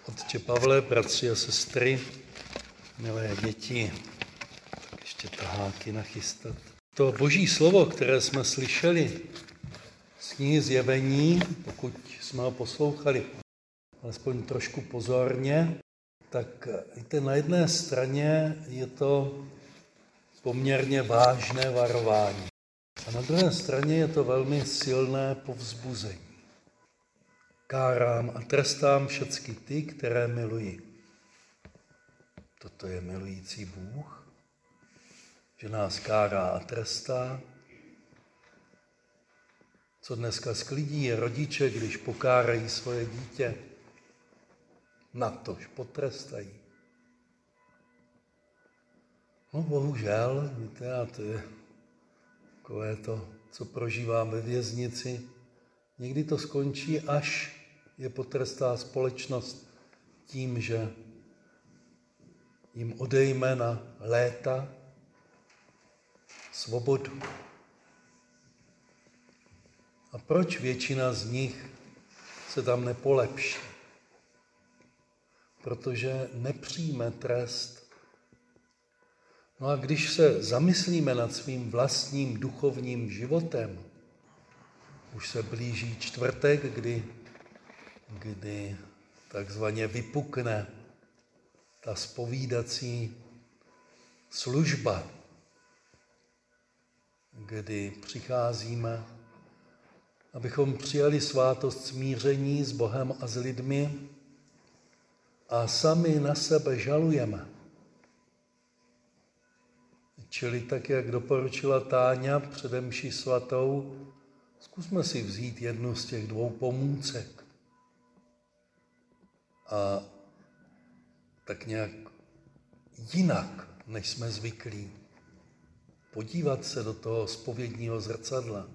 Otče Pavle, bratři a sestry, milé děti, tak ještě taháky nachystat. To boží slovo, které jsme slyšeli z knihy Zjevení, pokud jsme ho poslouchali alespoň trošku pozorně, tak víte, na jedné straně je to poměrně vážné varování. A na druhé straně je to velmi silné povzbuzení. Kárám a trestám všecky ty, které miluji. Toto je milující Bůh, že nás kárá a trestá. Co dneska sklidí je rodiče, když pokárají svoje dítě, natož potrestají. No bohužel, víte, a to je takové to, co prožívám ve věznici. Někdy to skončí, až je potrestá společnost tím, že jim odejme na léta svobodu. A proč většina z nich se tam nepolepší? Protože nepřijme trest. No a když se zamyslíme nad svým vlastním duchovním životem, už se blíží čtvrtek, kdy takzvaně vypukne ta zpovídací služba, kdy přicházíme, abychom přijali svátost smíření s Bohem a s lidmi a sami na sebe žalujeme. Čili tak, jak doporučila Táňa přede mší svatou, zkusme si vzít jednu z těch dvou pomůcek a tak nějak jinak, než jsme zvyklí, podívat se do toho zpovědního zrcadla.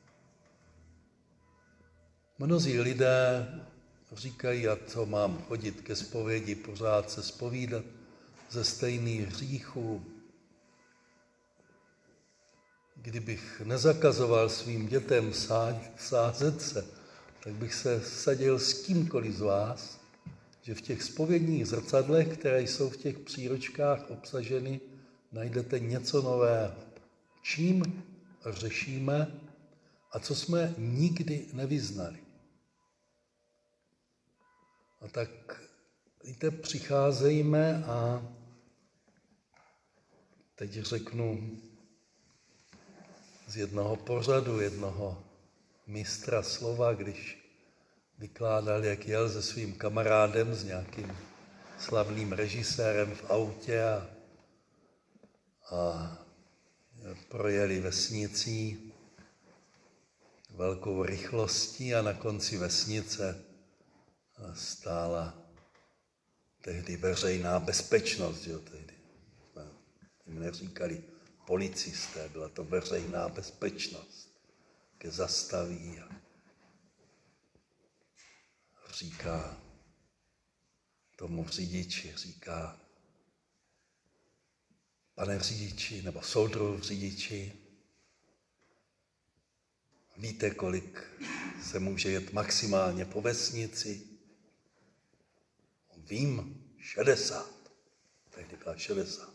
Mnozí lidé říkají, a co mám chodit ke zpovědi, pořád se zpovídat ze stejných hříchů. Kdybych nezakazoval svým dětem sázet se, tak bych se sadil s kýmkoliv z vás, že v těch zpovědních zrcadlech, které jsou v těch příručkách obsaženy, najdete něco nového. Čím řešíme a co jsme nikdy nevyznali. A tak, víte, přicházejme a teď řeknu z jednoho pořadu, jednoho mistra slova, když vykládal, jak jel se svým kamarádem, s nějakým slavným režisérem v autě a projeli vesnicí velkou rychlostí a na konci vesnice stála tehdy veřejná bezpečnost, jo, tehdy jim neříkali policisté, byla to veřejná bezpečnost, ke zastaví a říká tomu řidiči, říká, pane řidiči, nebo soudruh řidiči, víte, kolik se může jet maximálně po vesnici? Vím, 60. Tehdy byla 60.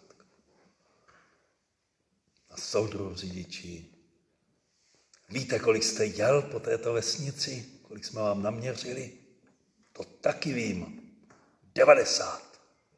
A soudruh řidiči, víte, kolik jste jel po této vesnici? Kolik jsme vám naměřili? To taky vím. 90.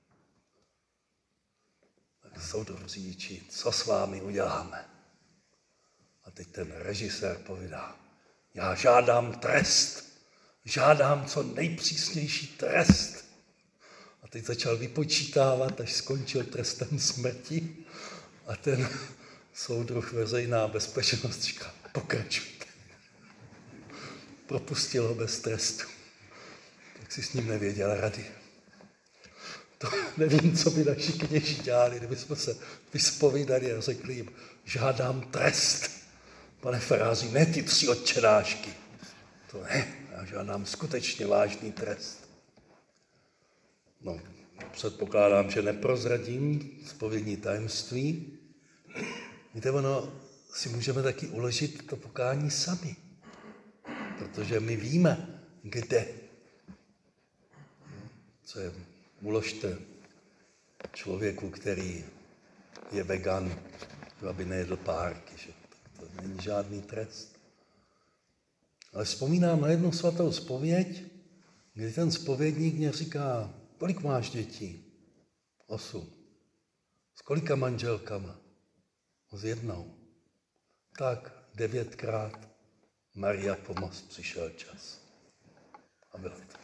Tak soudruh řidiči, co s vámi uděláme? A teď ten režisér povídá, já žádám trest. Žádám co nejpřísnější trest. A teď začal vypočítávat, až skončil trestem smrti. A ten soudruh veřejná bezpečnost říká, pokračujte. Propustil ho bez trestu. Tak si s ním nevěděl rady. To nevím, co by naši kněží dělali, kdybychom se vyspovídali a řekli jim, žádám trest. Pane faráři, ne ty 3 otčenášky. To ne, já žádám skutečně vážný trest. No, předpokládám, že neprozradím zpovědní tajemství. Víte, ono si můžeme taky uložit to pokání sami, protože my víme, kde uložte člověku, který je vegan, aby nejedl párky, že? Tak to není žádný trest. Ale vzpomínám na jednu svatou zpověď, kdy ten zpovědník mě říká, kolik máš dětí? 8. S kolika manželkama? S 1. Tak 9krát Maria pomoz, přišel čas. A bylo to.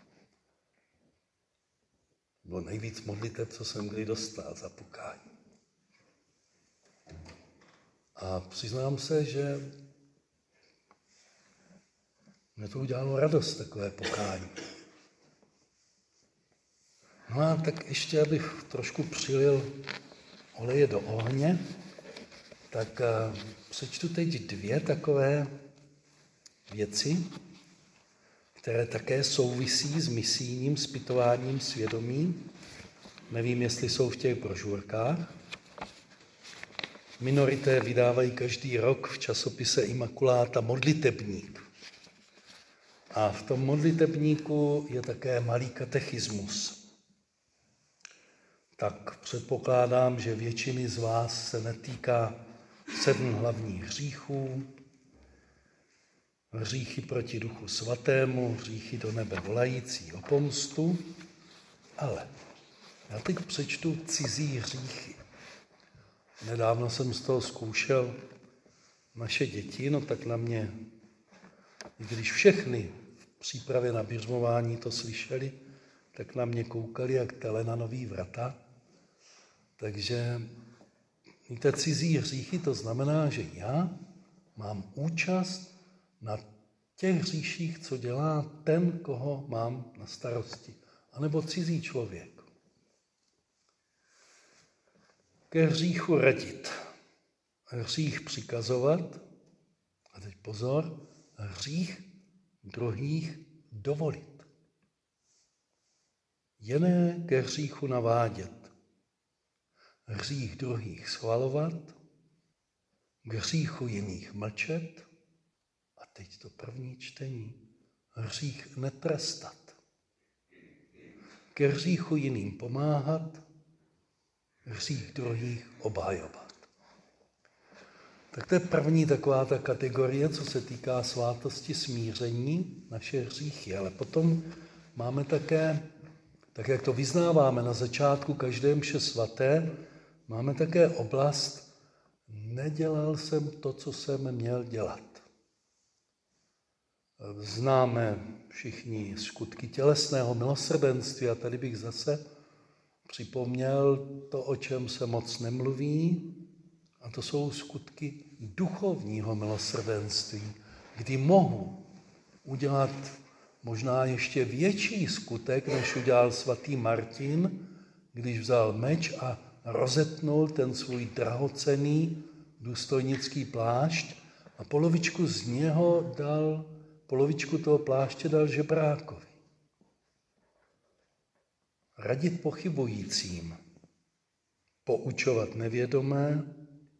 Bylo nejvíc modliteb, co jsem kdy dostal za pokání. A přiznám se, že mě to udělalo radost, takové pokání. No a tak ještě, abych trošku přilil oleje do ohně, tak přečtu teď 2 takové věci, které také souvisí s misijním zpytováním svědomí. Nevím, jestli jsou v těch brožurkách. Minorité vydávají každý rok v časopise Immaculata modlitebník. A v tom modlitebníku je také malý katechismus. Tak předpokládám, že většiny z vás se netýká 7 hlavních hříchů, hříchy proti Duchu Svatému, hříchy do nebe volající o pomstu, ale já teď přečtu cizí hříchy. Nedávno jsem z toho zkoušel naše děti, no tak na mě, i když všechny v přípravě na běžmování to slyšeli, tak na mě koukali jak tele na nový vrata. Takže víte, cizí hříchy, to znamená, že já mám účast na těch hříších, co dělá ten, koho mám na starosti, anebo cizí člověk. Ke hříchu radit, hřích přikazovat, a teď pozor, hřích druhých dovolit. Jiné ke hříchu navádět, hřích druhých schvalovat, k hříchu jiných mlčet, a teď to první čtení, hřích netrestat, ke hříchu jiným pomáhat, hřích druhých obhajovat. Tak to je první taková ta kategorie, co se týká svátosti smíření, naše hříchy. Ale potom máme také, tak jak to vyznáváme na začátku každé mše svaté, máme také oblast, nedělal jsem to, co jsem měl dělat. Známe všichni skutky tělesného milosrdenství a tady bych zase připomněl to, o čem se moc nemluví, a to jsou skutky duchovního milosrdenství, kdy mohu udělat možná ještě větší skutek, než udělal svatý Martin, když vzal meč a rozetnul ten svůj drahocenný důstojnický plášť a polovičku toho pláště dal žebrákovi. Radit pochybujícím, poučovat nevědomé,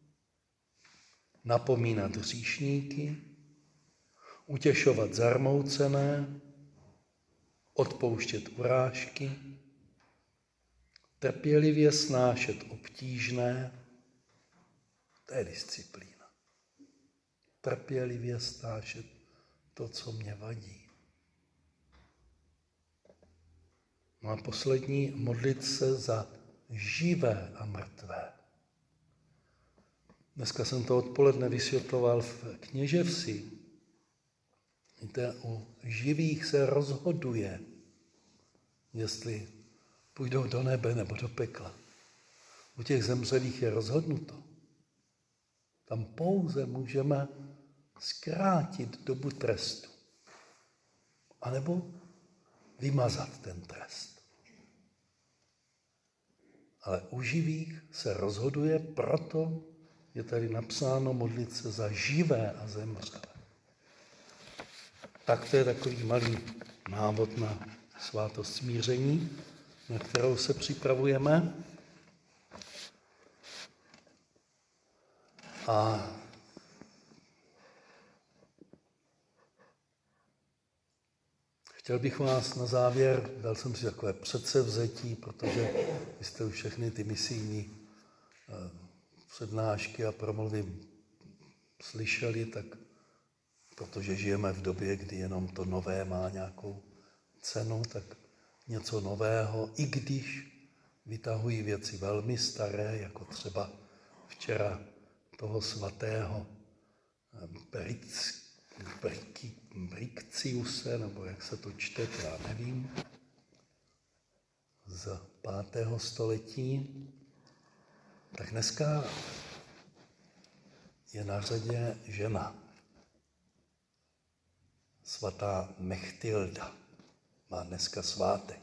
napomínat hříšníky, utěšovat zarmoucené, odpouštět urážky, trpělivě snášet obtížné, to je disciplína. Trpělivě snášet to, co mě vadí. No a poslední, modlit se za živé a mrtvé. Dneska jsem to odpoledne vysvětloval v Kněževsi. Víte, u živých se rozhoduje, jestli půjdou do nebe nebo do pekla. U těch zemřelých je rozhodnuto. Tam pouze můžeme zkrátit dobu trestu. Anebo vymazat ten trest. Ale u živých se rozhoduje, proto je tady napsáno modlit se za živé a zemřelé. Tak to je takový malý návod na svátost smíření, na kterou se připravujeme. A chtěl bych vás na závěr, dal jsem si takové předsevzetí, protože vy jste už všechny ty misijní přednášky a promluvy slyšeli, tak protože žijeme v době, kdy jenom to nové má nějakou cenu, tak něco nového, i když vytahují věci velmi staré, jako třeba včera toho svatého Bricciuse, nebo jak se to čte, já nevím, z 5. století, tak dneska je na řadě žena. Svatá Mechtilda má dneska svátek.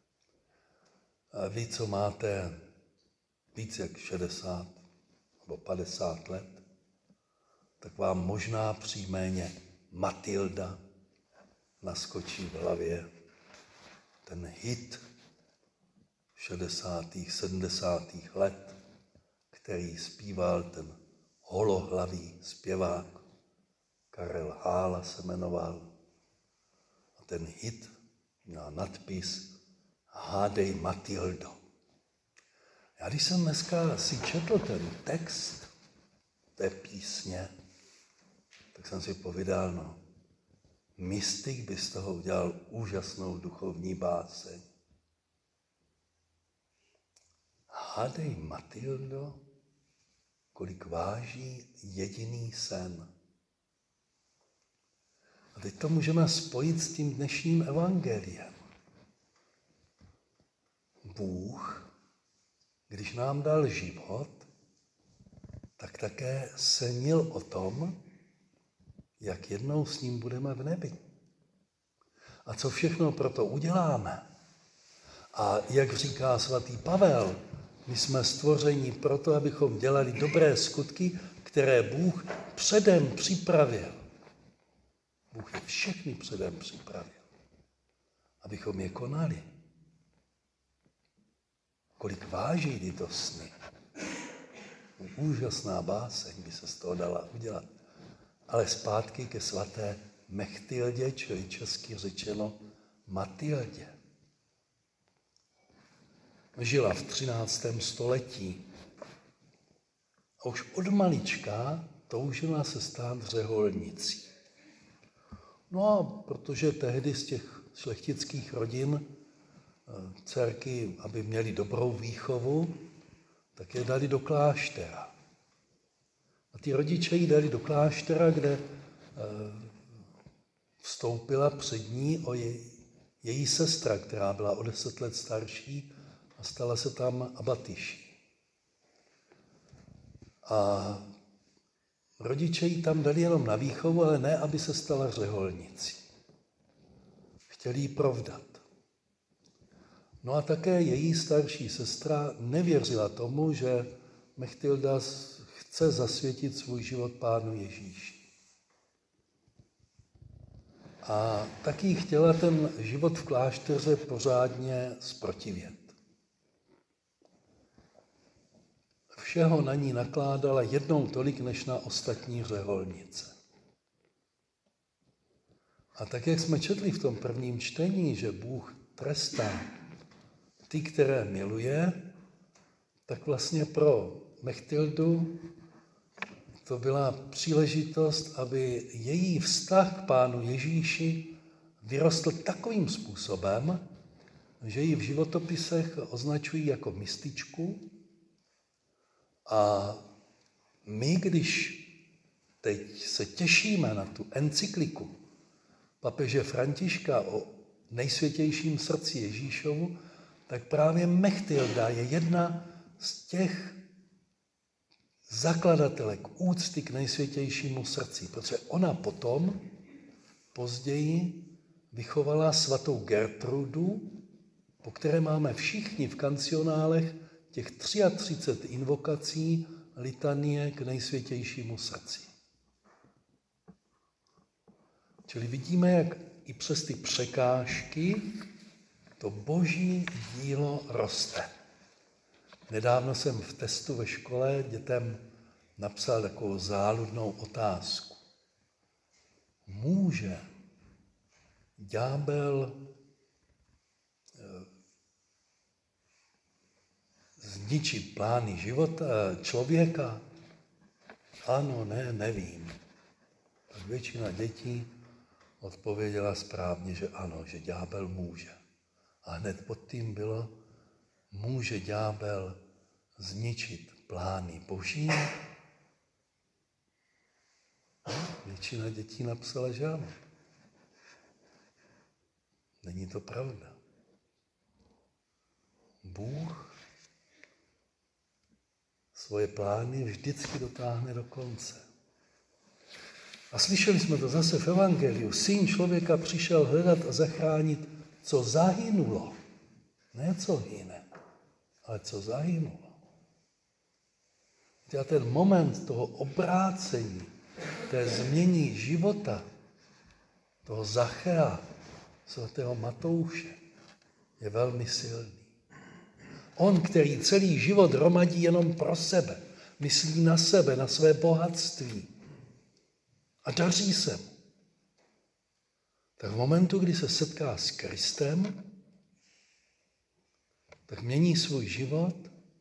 A vy, co máte víc jak 60 nebo 50 let, tak vám možná příjméně Matilda naskočí v hlavě. Ten hit 60. 70. let, který zpíval ten holohlavý zpěvák, Karel Hála se jmenoval. A ten hit měl nadpis Hádej Matildo. Já když jsem dneska si četl ten text té písně, tak jsem si povídal, no, mystik by z toho udělal úžasnou duchovní báseň. Hádej Matildo, kolik váží jediný sen. A teď to můžeme spojit s tím dnešním evangeliem. Bůh, když nám dal život, tak také senil o tom, jak jednou s ním budeme v nebi. A co všechno pro to uděláme. A jak říká svatý Pavel, my jsme stvořeni proto, abychom dělali dobré skutky, které Bůh předem připravil. Bůh je všechny předem připravil, abychom je konali. Kolik váží tyto sny. Úžasná báseň by se z toho dala udělat. Ale zpátky ke svaté Mechtildě, čili česky řečeno Matildě. Žila v 13. století a už od malička toužila se stát řeholnicí. No a protože tehdy z těch šlechtických rodin dcerky, aby měly dobrou výchovu, tak je dali do kláštera. A ty rodiče ji dali do kláštera, kde vstoupila před ní její sestra, která byla o 10 let starší a stala se tam abatyší. A rodiče ji tam dali jenom na výchovu, ale ne, aby se stala řeholnicí. Chtěli ji provdat. No a také její starší sestra nevěřila tomu, že Mechtilda chce zasvětit svůj život Pánu Ježíši. A taky chtěla ten život v klášteře pořádně zprotivět. Všeho na ní nakládala jednou tolik, než na ostatní řeholnice. A tak, jak jsme četli v tom prvním čtení, že Bůh trestá ty, které miluje, tak vlastně pro Mechtildu to byla příležitost, aby její vztah k Pánu Ježíši vyrostl takovým způsobem, že ji v životopisech označují jako mističku. A my, když teď se těšíme na tu encykliku papeže Františka o nejsvětějším srdci Ježíšovu, tak právě Mechtilda je jedna z těch zakladatelek úcty k nejsvětějšímu srdci, protože ona potom, později, vychovala svatou Gertrudu, po které máme všichni v kancionálech těch 33 invokací litanie k nejsvětějšímu srdci. Čili vidíme, jak i přes ty překážky to boží dílo roste. Nedávno jsem v testu ve škole dětem napsal takovou záludnou otázku. Může ďábel zničí plány života člověka? Ano, ne, nevím. Tak většina dětí odpověděla správně, že ano, že ďábel může. A hned pod tím bylo, může ďábel zničit plány Boží? Většina dětí napsala, že ano. Není to pravda. Bůh svoje plány vždycky dotáhne do konce. A slyšeli jsme to zase v Evangeliu. Syn člověka přišel hledat a zachránit, co zahynulo. Ne co hyne, ale co zahynulo. A ten moment toho obrácení, té změny života, toho Zachea, svatého Matouše, je velmi silný. On, který celý život hromadí jenom pro sebe, myslí na sebe, na své bohatství a daří se mu. Tak v momentu, kdy se setká s Kristem, tak mění svůj život,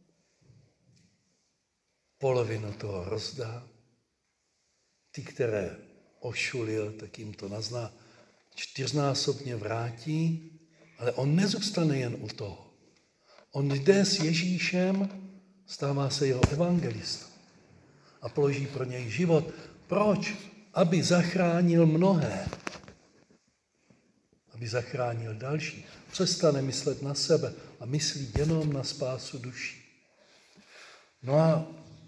polovinu toho rozdá, ty, které ošulil, tak jim to čtyřnásobně vrátí, ale on nezůstane jen u toho. On jde s Ježíšem, stává se jeho evangelistou a položí pro něj život. Proč? Aby zachránil mnohé. Aby zachránil další. Přestane myslet na sebe a myslí jenom na spásu duší. No a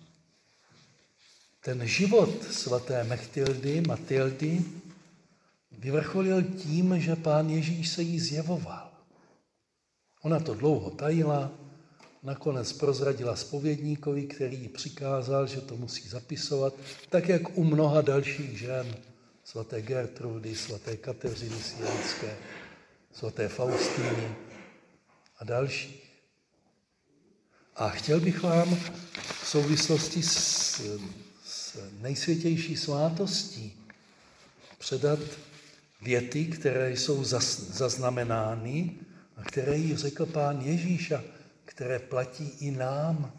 ten život svaté Matildy vyvrcholil tím, že Pán Ježíš se jí zjevoval. Ona to dlouho tajila, nakonec prozradila zpovědníkovi, který jí přikázal, že to musí zapisovat, tak jak u mnoha dalších žen, svaté Gertrudy, svaté Kateřiny Sienské, svaté Faustýny a dalších. A chtěl bych vám v souvislosti s nejsvětější svátostí předat věty, které jsou zaznamenány a které jí řekl Pán Ježíš a které platí i nám.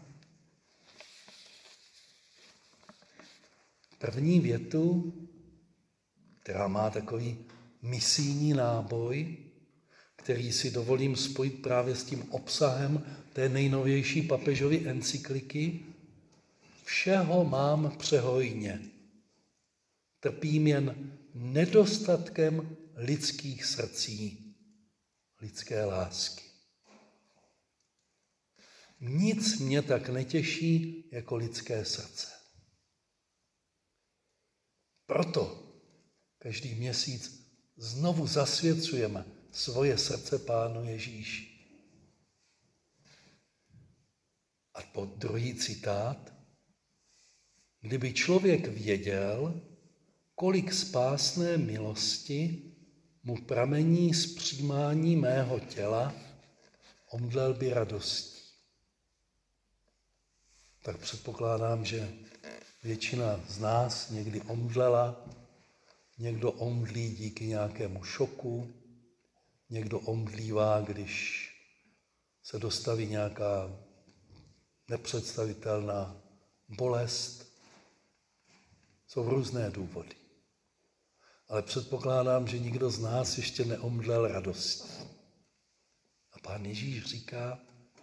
První větu, která má takový misijní náboj, který si dovolím spojit právě s tím obsahem té nejnovější papežovy encykliky. Všeho mám přehojně. Trpím jen nedostatkem lidských srdcí, lidské lásky. Nic mě tak netěší jako lidské srdce. Proto každý měsíc znovu zasvěcujeme svoje srdce Pánu Ježíši. A po druhý citát. Kdyby člověk věděl, kolik spásné milosti mu pramení z přijímání mého těla, omdlel by radostí. Tak předpokládám, že většina z nás někdy omdlela, někdo omdlí díky nějakému šoku, někdo omdlívá, když se dostaví nějaká nepředstavitelná bolest. Jsou různé důvody. Ale předpokládám, že nikdo z nás ještě neomdlel radostí. A Pán Ježíš říká,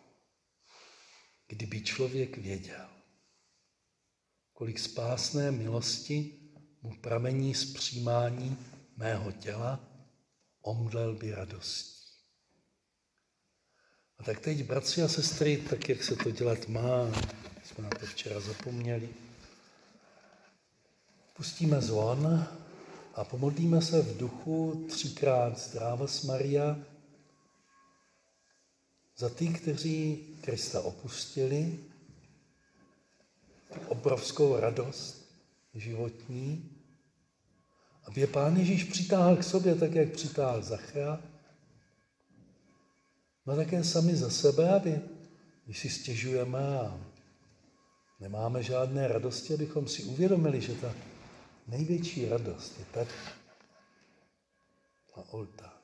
kdyby člověk věděl, kolik spásné milosti mu pramení z přijímání mého těla, omdlel by radostí. A tak teď, bratři a sestry, tak jak se to dělat má, jsme na to včera zapomněli, pustíme zvon a pomodlíme se v duchu 3krát Zdravas Maria za ty, kteří Krista opustili, obrovskou radost životní, aby je Pán Ježíš přitáhl k sobě, tak jak přitáhl Zachea, no také sami za sebe, aby, když si stěžujeme a nemáme žádné radosti, abychom si uvědomili, že ta největší radost je tady. na oltář.